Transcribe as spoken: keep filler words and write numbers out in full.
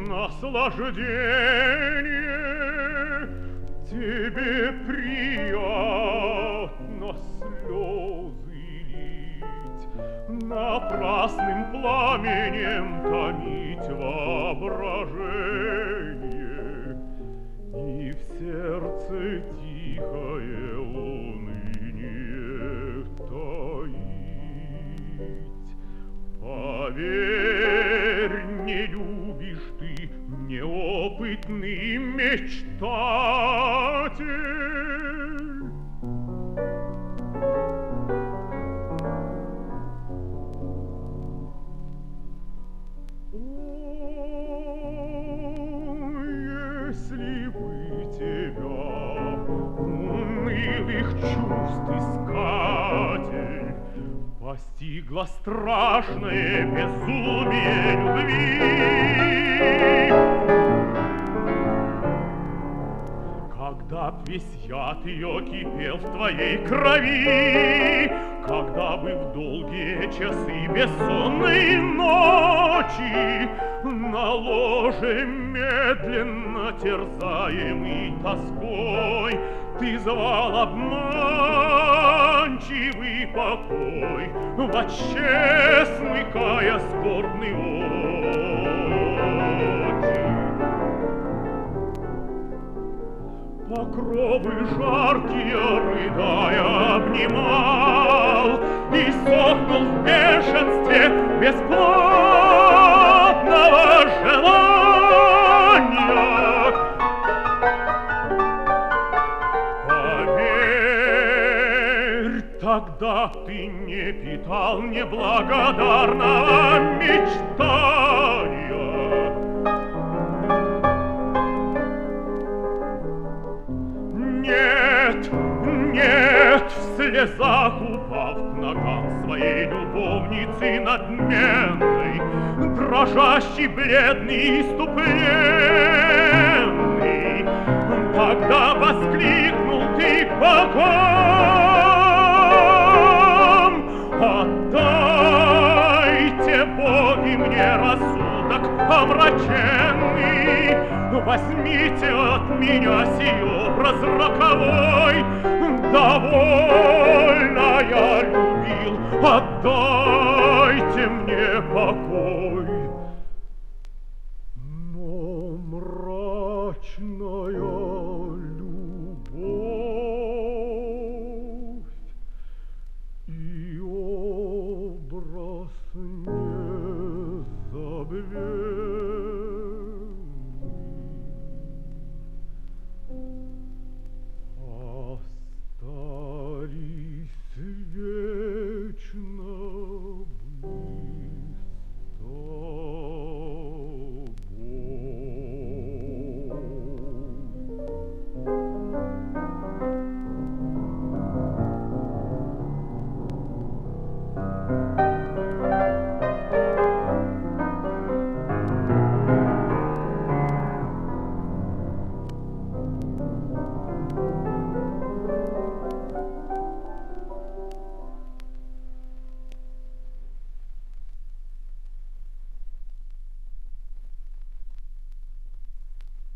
наслаждение, тебе приятно слезы лить, напрасным пламенем томить воображение, и в сердце тихое уныние таить. Поверь, не любишь ты, неопытный мечтатель. О, если бы тебя, унылых чувств искатель, постигло страшное безумие любви, когда б весь яд ее кипел в твоей крови, когда бы в долгие часы бессонной ночи на ложе медленно терзаемый тоской ты звал обманчивый покой, вообще смыкая скорбный очи. Покровы жаркие, рыдая, обнимал и сохнул в бешенстве бесплотного желания. Поверь, тогда ты не питал неблагодарного мечтания. Нет, нет, в слезах упав к ногам своей любовницы надменной, дрожащий, бледный, иступленный, тогда воскликнул ты богам: отдайте, боги, мне рассудок омраченный, возьмите от меня сей образ роковой, довольно я любил, отдай.